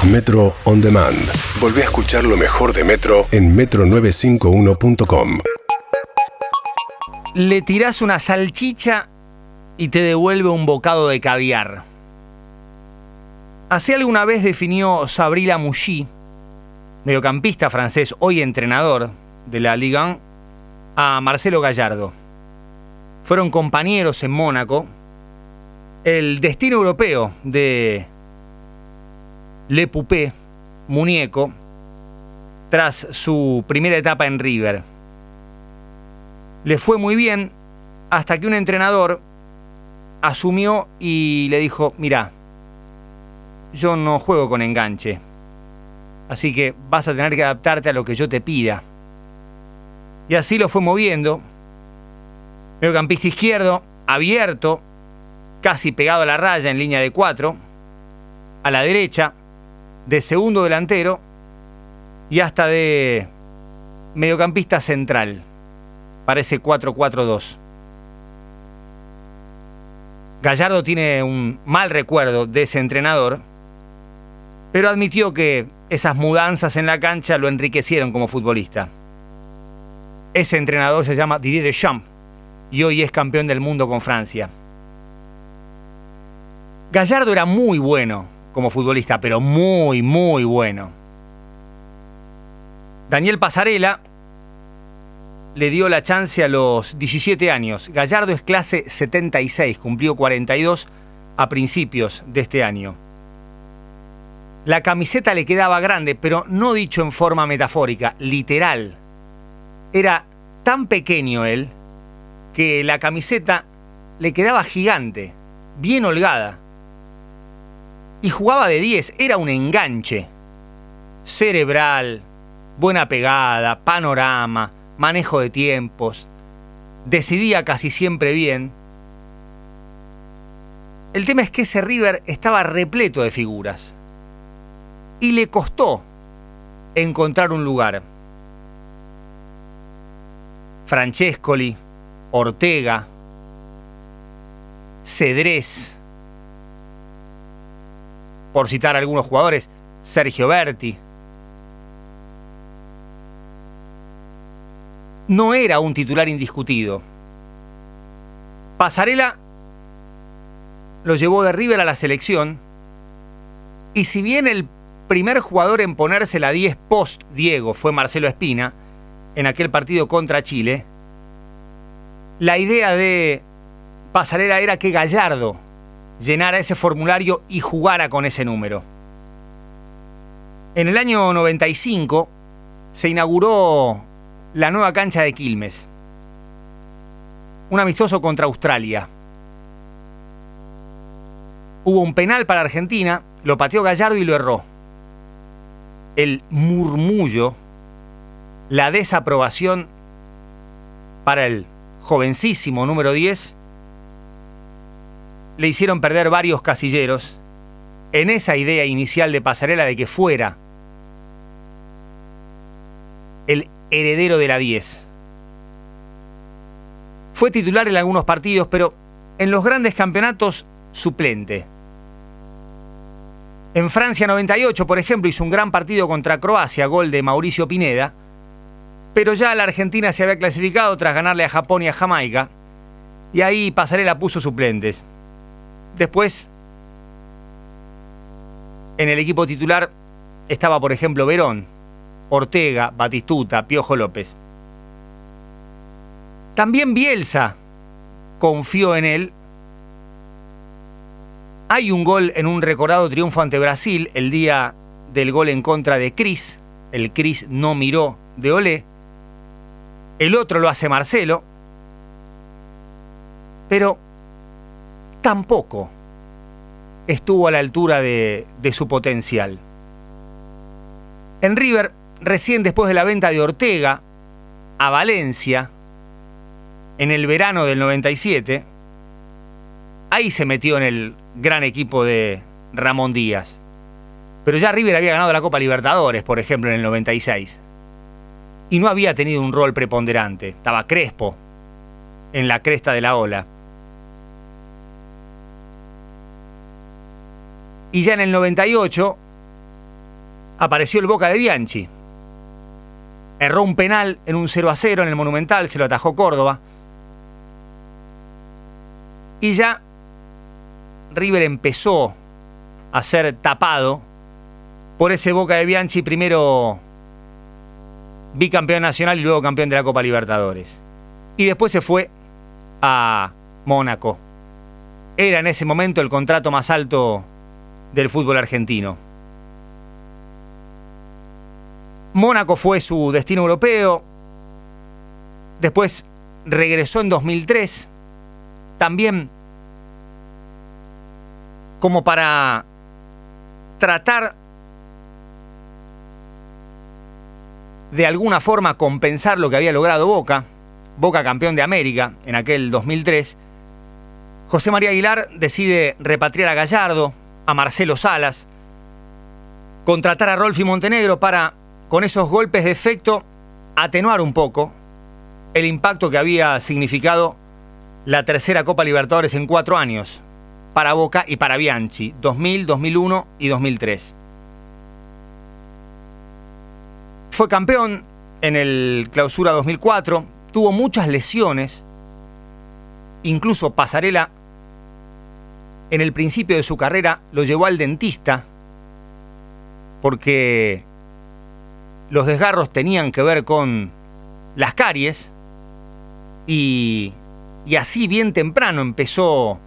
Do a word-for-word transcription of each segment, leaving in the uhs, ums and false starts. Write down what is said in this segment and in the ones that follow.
Metro On Demand. Volvé a escuchar lo mejor de Metro en metro novecientos cincuenta y uno punto com. Le tirás una salchicha y te devuelve un bocado de caviar. Así alguna vez definió Sabri Lamouchi, mediocampista francés, hoy entrenador de la Ligue uno, a Marcelo Gallardo. Fueron compañeros en Mónaco. El destino europeo de Le Poupée, muñeco, tras su primera etapa en River. Le fue muy bien hasta que un entrenador asumió y le dijo: mirá, yo no juego con enganche, así que vas a tener que adaptarte a lo que yo te pida. Y así lo fue moviendo. Mediocampista izquierdo, abierto, casi pegado a la raya en línea de cuatro, a la derecha, de segundo delantero y hasta de mediocampista central. Parece cuatro cuatro dos. Gallardo tiene un mal recuerdo de ese entrenador, pero admitió que esas mudanzas en la cancha lo enriquecieron como futbolista. Ese entrenador se llama Didier Deschamps y hoy es campeón del mundo con Francia. Gallardo era muy bueno como futbolista, pero muy, muy bueno. Daniel Passarella le dio la chance a los diecisiete años. Gallardo es clase setenta y seis, cumplió cuarenta y dos a principios de este año. La camiseta le quedaba grande, pero no dicho en forma metafórica, literal. Era tan pequeño él que la camiseta le quedaba gigante, bien holgada. Y jugaba de diez, era un enganche. Cerebral, buena pegada, panorama, manejo de tiempos. Decidía casi siempre bien. El tema es que ese River estaba repleto de figuras. Y le costó encontrar un lugar. Francescoli, Ortega, Cedrés, por citar algunos jugadores, Sergio Berti. No era un titular indiscutido. Passarella lo llevó de River a la selección, y si bien el primer jugador en ponerse la diez post Diego fue Marcelo Espina, en aquel partido contra Chile, la idea de Passarella era que Gallardo llenara ese formulario y jugara con ese número. En el año noventa y cinco se inauguró la nueva cancha de Quilmes. Un amistoso contra Australia. Hubo un penal para Argentina, lo pateó Gallardo y lo erró. El murmullo, la desaprobación para el jovencísimo número diez, le hicieron perder varios casilleros en esa idea inicial de Passarella de que fuera el heredero de la diez. Fue titular en algunos partidos, pero en los grandes campeonatos, suplente. En Francia noventa y ocho, por ejemplo, hizo un gran partido contra Croacia, gol de Mauricio Pineda, pero ya la Argentina se había clasificado tras ganarle a Japón y a Jamaica, y ahí Passarella puso suplentes. Después, en el equipo titular estaba, por ejemplo, Verón, Ortega, Batistuta, Piojo López. También Bielsa confió en él. Hay un gol en un recordado triunfo ante Brasil, el día del gol en contra de Cris. El Cris no miró de Olé. El otro lo hace Marcelo. Pero tampoco estuvo a la altura de, de su potencial. En River, recién después de la venta de Ortega a Valencia, en el verano del noventa y siete, ahí se metió en el gran equipo de Ramón Díaz. Pero ya River había ganado la Copa Libertadores, por ejemplo, en el noventa y seis. Y no había tenido un rol preponderante. Estaba Crespo en la cresta de la ola. Y ya en el noventa y ocho apareció el Boca de Bianchi. Erró un penal en un cero a cero en el Monumental, se lo atajó Córdoba. Y ya River empezó a ser tapado por ese Boca de Bianchi, primero bicampeón nacional y luego campeón de la Copa Libertadores. Y después se fue a Mónaco. Era en ese momento el contrato más alto del fútbol argentino. Mónaco fue su destino europeo. Después regresó en dos mil tres. También como para tratar de alguna forma compensar lo que había logrado Boca. Boca campeón de América en aquel dos mil tres. José María Aguilar decide repatriar a Gallardo, a Marcelo Salas, contratar a Rolfi Montenegro para, con esos golpes de efecto, atenuar un poco el impacto que había significado la tercera Copa Libertadores en cuatro años para Boca y para Bianchi, dos mil, dos mil uno y dos mil tres. Fue campeón en el Clausura dos mil cuatro, tuvo muchas lesiones, incluso Pasarela en el principio de su carrera lo llevó al dentista porque los desgarros tenían que ver con las caries y, y así bien temprano empezó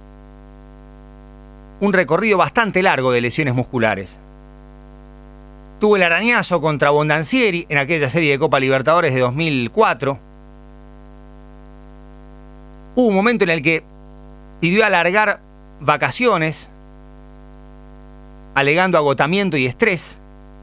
un recorrido bastante largo de lesiones musculares. Tuvo el arañazo contra Bondancieri en aquella serie de Copa Libertadores de dos mil cuatro. Hubo un momento en el que pidió alargar vacaciones, alegando agotamiento y estrés.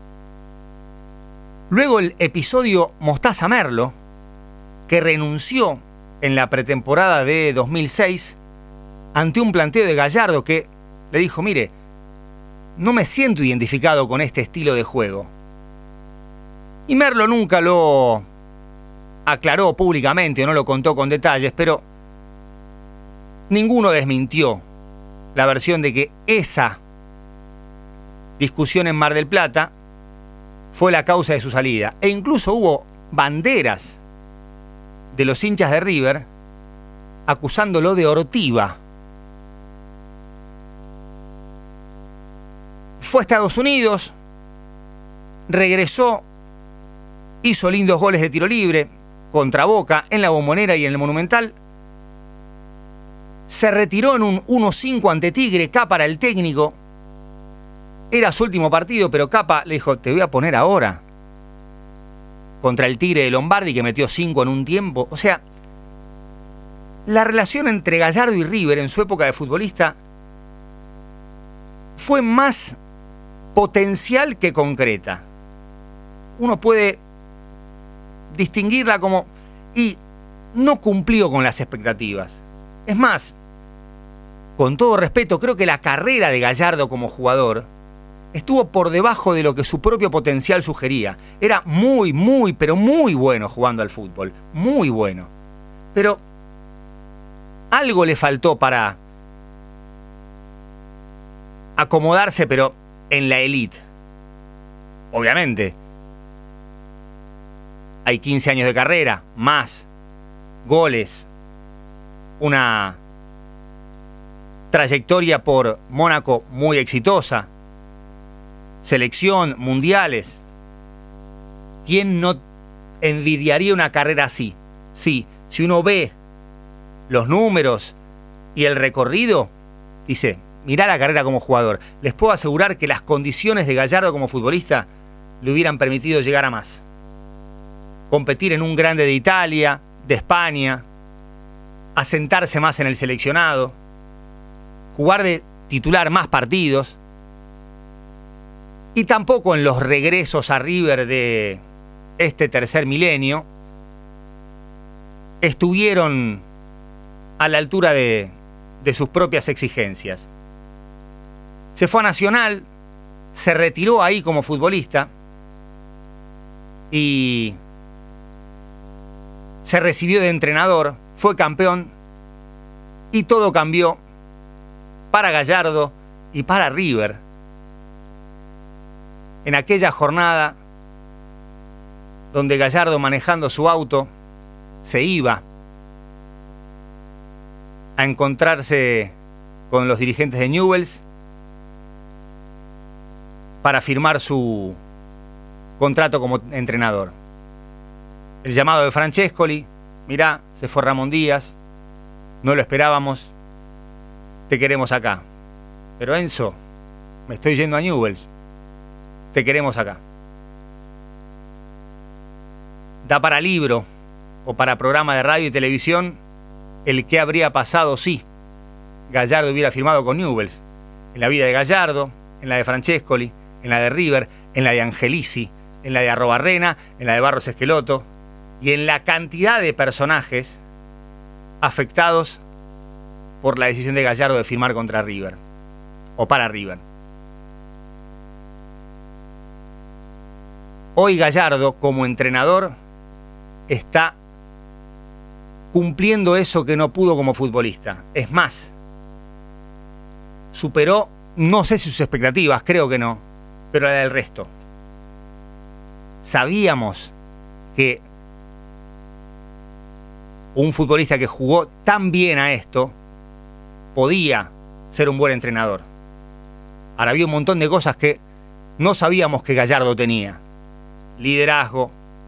Luego el episodio Mostaza Merlo, que renunció en la pretemporada de dos mil seis ante un planteo de Gallardo que le dijo: mire, no me siento identificado con este estilo de juego. Y Merlo nunca lo aclaró públicamente o no lo contó con detalles, pero ninguno desmintió la versión de que esa discusión en Mar del Plata fue la causa de su salida. E incluso hubo banderas de los hinchas de River acusándolo de ortiva. Fue a Estados Unidos, regresó, hizo lindos goles de tiro libre contra Boca en la Bombonera y en el Monumental. Se retiró en un uno cinco ante Tigre. Capa era el técnico. Era su último partido, pero Capa le dijo: te voy a poner ahora contra el Tigre de Lombardi, que metió cinco en un tiempo. O sea, la relación entre Gallardo y River en su época de futbolista fue más potencial que concreta. Uno puede distinguirla como y no cumplió con las expectativas. Es más, con todo respeto, creo que la carrera de Gallardo como jugador estuvo por debajo de lo que su propio potencial sugería. Era muy, muy, pero muy bueno jugando al fútbol. Muy bueno. Pero algo le faltó para acomodarse, pero en la élite. Obviamente, hay quince años de carrera, más goles, una trayectoria por Mónaco muy exitosa, selección, mundiales. ¿Quién no envidiaría una carrera así? Sí, si uno ve los números y el recorrido, dice: mirá la carrera como jugador. Les puedo asegurar que las condiciones de Gallardo como futbolista le hubieran permitido llegar a más. Competir en un grande de Italia, de España, asentarse más en el seleccionado, jugar de titular más partidos, y tampoco en los regresos a River de este tercer milenio estuvieron a la altura de, de sus propias exigencias. Se fue a Nacional, se retiró ahí como futbolista y se recibió de entrenador, fue campeón y todo cambió para Gallardo y para River. en aquella jornada donde Gallardo, manejando su auto, se iba a encontrarse con los dirigentes de Newell's para firmar su contrato como entrenador. El llamado de Francescoli: mirá, se fue Ramón Díaz, no lo esperábamos, te queremos acá. Pero Enzo, me estoy yendo a Newell's, te queremos acá. Da para libro o para programa de radio y televisión el que habría pasado si Gallardo hubiera firmado con Newell's. En la vida de Gallardo, en la de Francescoli, en la de River, en la de Angelici, en la de Arrobarrena, en la de Barros Esqueloto y en la cantidad de personajes afectados por la decisión de Gallardo de firmar contra River o para River. Hoy Gallardo, como entrenador, está cumpliendo eso que no pudo como futbolista. Es más, superó, no sé si sus expectativas, creo que no, pero la del resto. Sabíamos que un futbolista que jugó tan bien a esto podía ser un buen entrenador. Ahora, había un montón de cosas que no sabíamos que Gallardo tenía. Liderazgo,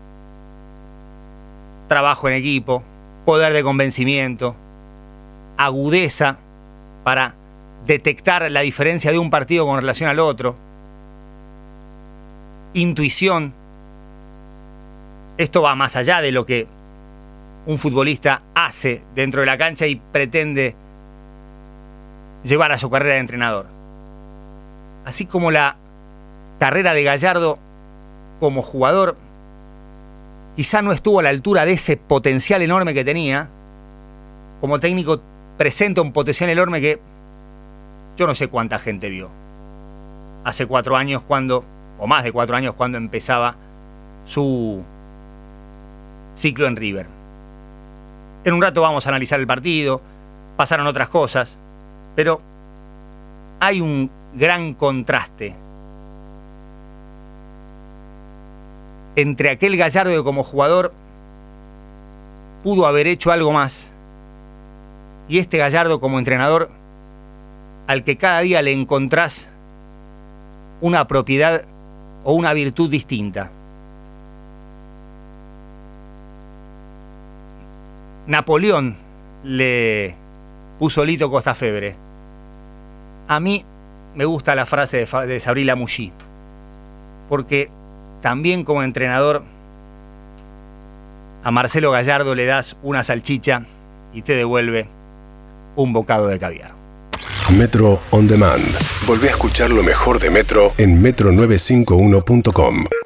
trabajo en equipo, poder de convencimiento, agudeza para detectar la diferencia de un partido con relación al otro, intuición. Esto va más allá de lo que un futbolista hace dentro de la cancha y pretende llevar a su carrera de entrenador. Así como la carrera de Gallardo como jugador quizá no estuvo a la altura de ese potencial enorme que tenía, como técnico presenta un potencial enorme que yo no sé cuánta gente vio hace cuatro años cuando, o más de cuatro años cuando empezaba su ciclo en River. En un rato vamos a analizar el partido, pasaron otras cosas, pero hay un gran contraste entre aquel Gallardo que como jugador pudo haber hecho algo más y este Gallardo como entrenador al que cada día le encontrás una propiedad o una virtud distinta. Napoleón le puso Lito Costafebre. A mí me gusta la frase de, Fa- de Sabrina Mushi, porque también como entrenador a Marcelo Gallardo le das una salchicha y te devuelve un bocado de caviar. Metro On Demand. Volvé a escuchar lo mejor de Metro en metro novecientos cincuenta y uno punto com.